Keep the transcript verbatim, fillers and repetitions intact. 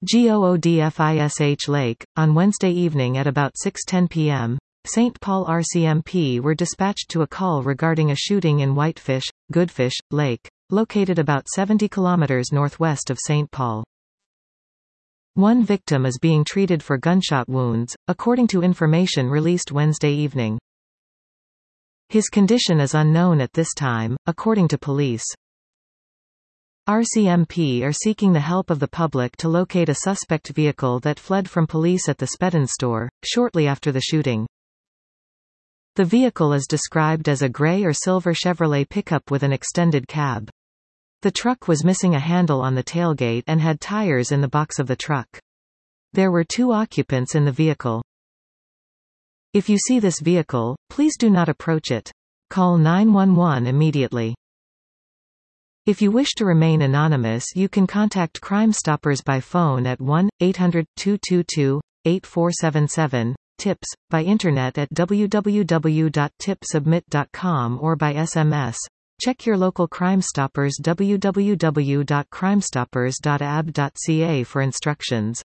Goodfish Lake. On Wednesday evening at about six ten p m, Saint Paul R C M P were dispatched to a call regarding a shooting in Whitefish, Goodfish, Lake, located about seventy kilometers northwest of Saint Paul. One victim is being treated for gunshot wounds, according to information released Wednesday evening. His condition is unknown at this time, according to police. R C M P are seeking the help of the public to locate a suspect vehicle that fled from police at the Spedden store, shortly after the shooting. The vehicle is described as a gray or silver Chevrolet pickup with an extended cab. The truck was missing a handle on the tailgate and had tires in the box of the truck. There were two occupants in the vehicle. If you see this vehicle, please do not approach it. Call nine one one immediately. If you wish to remain anonymous, you can contact Crime Stoppers by phone at one eight hundred, two two two, eight four seven seven, tips, by internet at w w w dot tip submit dot com or by S M S. Check your local Crime Stoppers w w w dot crime stoppers dot a b dot c a for instructions.